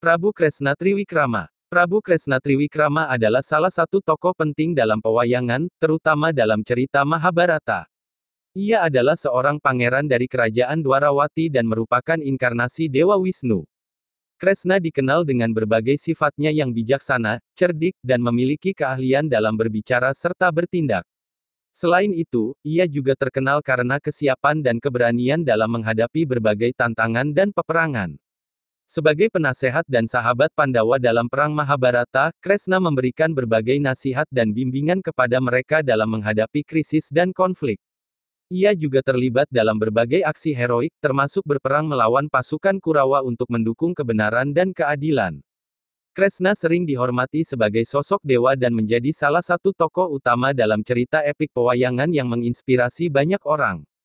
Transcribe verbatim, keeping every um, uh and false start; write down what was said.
Prabu Kresna Triwikrama. Prabu Kresna Triwikrama adalah salah satu tokoh penting dalam pewayangan, terutama dalam cerita Mahabharata. Ia adalah seorang pangeran dari kerajaan Dwarawati dan merupakan inkarnasi Dewa Wisnu. Kresna dikenal dengan berbagai sifatnya yang bijaksana, cerdik, dan memiliki keahlian dalam berbicara serta bertindak. Selain itu, ia juga terkenal karena kesiapan dan keberanian dalam menghadapi berbagai tantangan dan peperangan. Sebagai penasehat dan sahabat Pandawa dalam Perang Mahabharata, Kresna memberikan berbagai nasihat dan bimbingan kepada mereka dalam menghadapi krisis dan konflik. Ia juga terlibat dalam berbagai aksi heroik, termasuk berperang melawan pasukan Kurawa untuk mendukung kebenaran dan keadilan. Kresna sering dihormati sebagai sosok dewa dan menjadi salah satu tokoh utama dalam cerita epik pewayangan yang menginspirasi banyak orang.